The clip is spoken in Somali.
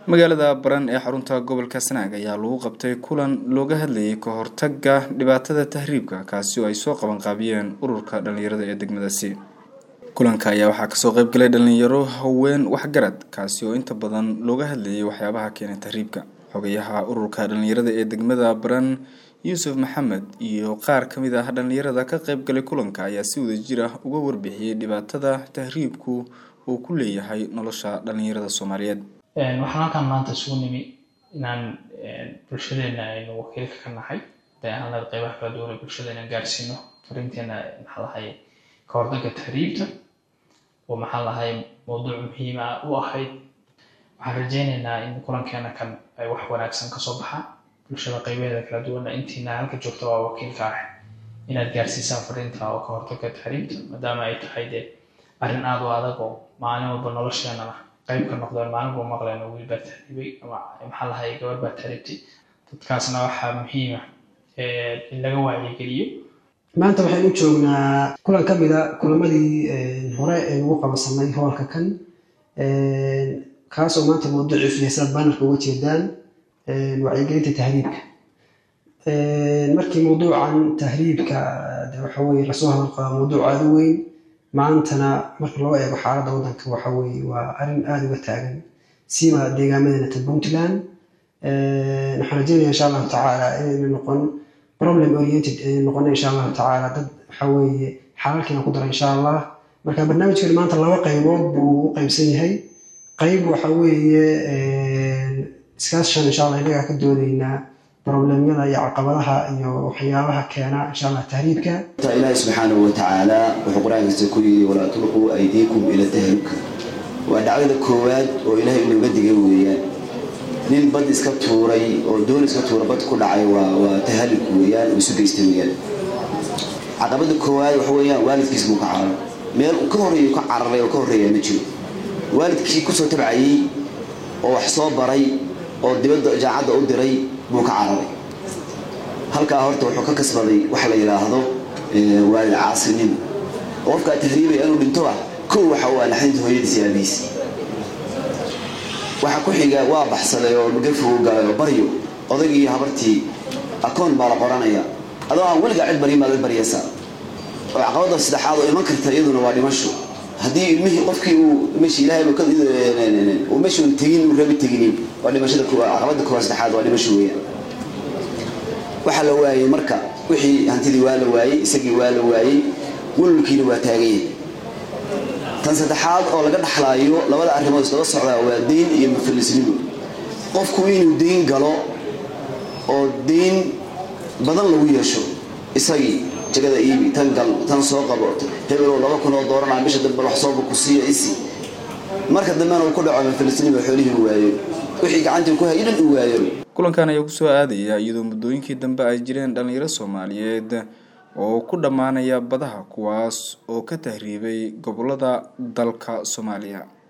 magaalada Baran ee xarunta gobolka Sanaag ayaa lagu qabtay kulan looga hadlayay ka hortagga dhibaatada tahriibka kaasi oo ay soo qaban qaabiyeen ururka dhalinyarada ee degmadaasi. Kulanka ayaa waxaa ka soo qayb galay dhalinyaro haween waxgarad kaasi oo inta badan looga hadlayay waxyaabaha keenay tahriibka. Xogayaha ururka dhalinyarada ee degmada Baran Yusuf Maxamed iyo qaar kamid ah dhalinyarada ka qayb galay kulanka ayaa si wadajir ah uga warbixiyay dhibaatada tahriibku uu ku leeyahay nolosha dhalinyarada Soomaaliyeed. waxaan halkan maanta isugu nimi inaan bulshadeena aynu wakiilka ka nahay aan qaybaha kala duwan bulshadeena gaarsiino fariinteena ka hortagga tahriibta oo mowduuc muhiim ah u ahayd. waxaan rajaynaynaa in kulankeena kan ay wax wanaagsan ka soo baxaan bulshada qaybaheeda kala duwan intiina halka joogta waa wakiilka ah inaad gaarsiisaan fariinta oo ka hortagga tahriibta maadaama ay tahay arrin aad u adag oo maalin walba nolosheena qayb ka noqdeen maalin walba maqleen wiil baa tahriibay ama gabar baa tahriibtay. dadkaasna waxaa muhiim ah in laga wacyigeliyo. maanta waxaynu joognaa kulan ka mid ah kulamadii hore ee lagu qabansanay hoolka kan kaasoo maanta mowduuciisu yahay bannerka uga jeedaan wacyigelinta tahriibka. markii mowduucan tahriibka waxa weeye lasoo hadal qaba mowduuc aad u weyn maantana marka loo eego xaaladda waddanka waxa weeye waa arrin aad uga taagan siima deegaamadeena Puntland. waxaan rajaynayaa insha Allah tacaala inaynu noqon problem oriented noqon insha Allah tacaala dad waxa weeye xalalkeena ku dara insha Allah. marka barnaamijkan maanta laba qaybood buu u qaybsan yahay. qayb waxa weeye discussion insha Allah inaga ka doodaynaa problemyada iyo caqabadaha iyo waxyaabaha keena insha Allah tahriibka. Ilaahay subhanahu wa ta'ala wuxuu quraankiisa ku yiri wala tulqu aydiikum ila tahriibka. waa dhacdada koowaad oo Ilaahay inuu digay weeyaan. nin bad iska tuuray oo doon iska tuuray bad ku dhacay waa tahriib weeyaan oo isu geystay weeyaan. caqabada koowaad waxa weeyaan waalidkiis buu ka cararay. meel uu ka horeeyo ka cararay oo ka horeeyo ma jiro. waalidkii ku soo tabcayay oo wax soo baray oo dibadda jaacada u diray buu ka cararay. halka horta wuxuu ka kasbaday waxa la yiraahdo waalid caasinin. qofka tahriibay inuu dhinto waxa uu naxdinta hooyadiisa aabiis. waxa ku xiga waa baxsaday oo gafuu galay oo baryo odagii habartii akoon baa la qoranaya adoo aan weliga cid bari ma la bariyasa. oo caqabada saddexaad oo iman karta iyaduna waa dhimasho. haddii ilmihii qofkii uu meeshii Ilaahay uu meeshii tegin rabi tegin waa dhimashada caqabada koowaad saddexaad waa dhimasho weeyaan. waxa la waayay marka wixii hantidii waa la waayay isagii waa la waayay walkiina waa taagay. tan saddexaad oo laga dhaxlaayo labada arrimood isla socda waa diin iyo mufallisnimo. qofku inuu diin galo oo diin badan lagu yeesho isagii jagada iibi tan gal tan soo qabo hebel $2,000 bisha dambe wax soo ku siiyo isi marka dambe uu ku dhaco mufallisnimo xoolihiisa waayo wixii gacanta ku hayay uu waayo. kulankan ayaa ku soo aadaya iyadoo muddooyinkii dambe ay jireen dhalinyaro Soomaaliyeed oo ku dhamaanaya badaha kuwaas oo ka tahriibay gobolada dalka Soomaaliya.